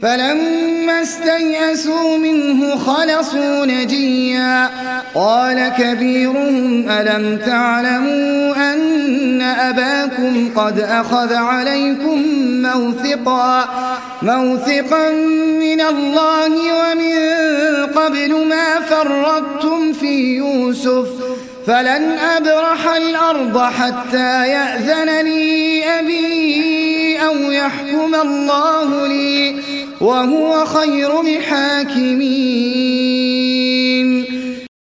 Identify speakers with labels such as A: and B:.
A: فلما استيئسوا منه خلصوا نجيا قال كبيرهم ألم تعلموا أن أباكم قد أخذ عليكم موثقا من الله ومن قبل ما فرطتم في يوسف فلن أبرح الأرض حتى يأذن لي أبي أو يحكم الله لي وهو خير الحاكمين.